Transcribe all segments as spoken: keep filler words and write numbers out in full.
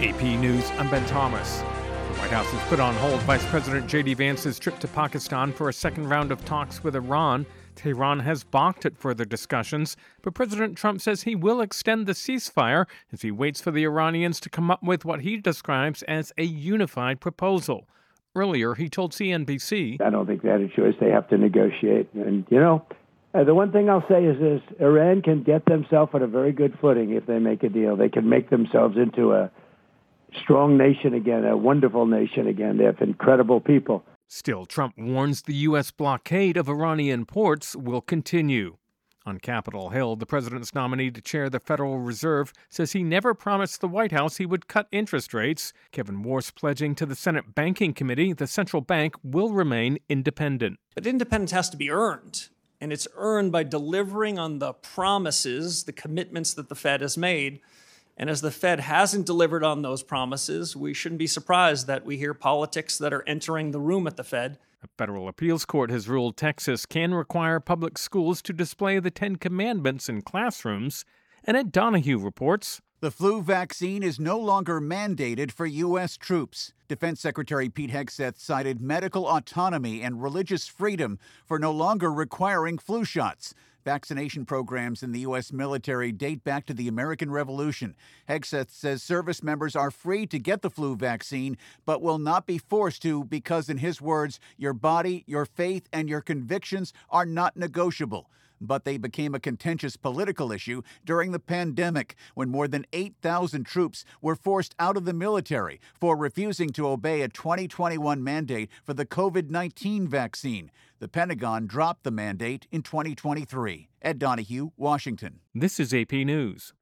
A P News, I'm Ben Thomas. The White House has put on hold Vice President J D Vance's trip to Pakistan for a second round of talks with Iran. Tehran has balked at further discussions, but President Trump says he will extend the ceasefire as he waits for the Iranians to come up with what he describes as a unified proposal. Earlier, he told C N B C, I don't think they had a choice. They have to negotiate. And, you know, uh, the one thing I'll say is this: Iran can get themselves on a very good footing if they make a deal. They can make themselves into a strong nation again, a wonderful nation again. They have incredible people. Still, Trump warns the U S blockade of Iranian ports will continue. On Capitol Hill, the president's nominee to chair the Federal Reserve says he never promised the White House he would cut interest rates. Kevin Warsh pledging to the Senate Banking Committee the central bank will remain independent. But independence has to be earned, and it's earned by delivering on the promises, the commitments that the Fed has made. And as the Fed hasn't delivered on those promises, we shouldn't be surprised that we hear politics that are entering the room at the Fed. A federal appeals court has ruled Texas can require public schools to display the Ten Commandments in classrooms. And Ed Donahue reports, the flu vaccine is no longer mandated for U S troops. Defense Secretary Pete Hegseth cited medical autonomy and religious freedom for no longer requiring flu shots. Vaccination programs in the U S military date back to the American Revolution. Hegseth says service members are free to get the flu vaccine, but will not be forced to because, in his words, your body, your faith, and your convictions are not negotiable. But they became a contentious political issue during the pandemic when more than eight thousand troops were forced out of the military for refusing to obey a twenty twenty-one mandate for the covid nineteen vaccine. The Pentagon dropped the mandate in twenty twenty-three. Ed Donahue, Washington. This is A P News.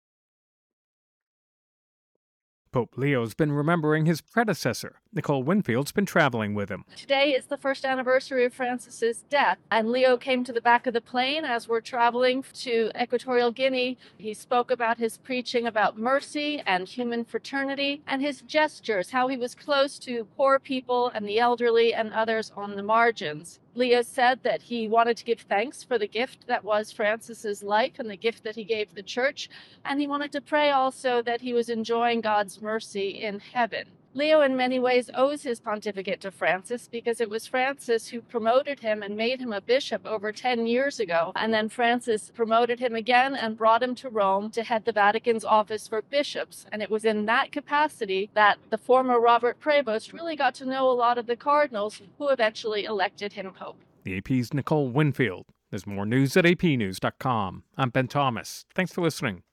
Pope Leo's been remembering his predecessor. Nicole Winfield's been traveling with him. Today is the first anniversary of Francis's death, and Leo came to the back of the plane as we're traveling to Equatorial Guinea. He spoke about his preaching about mercy and human fraternity and his gestures, how he was close to poor people and the elderly and others on the margins. Leo said that he wanted to give thanks for the gift that was Francis's life and the gift that he gave the church, and he wanted to pray also that he was enjoying God's mercy in heaven. Leo in many ways owes his pontificate to Francis because it was Francis who promoted him and made him a bishop over ten years ago. And then Francis promoted him again and brought him to Rome to head the Vatican's office for bishops. And it was in that capacity that the former Robert Prevost really got to know a lot of the cardinals who eventually elected him pope. The A P's Nicole Winfield. There's more news at A P news dot com. I'm Ben Thomas. Thanks for listening.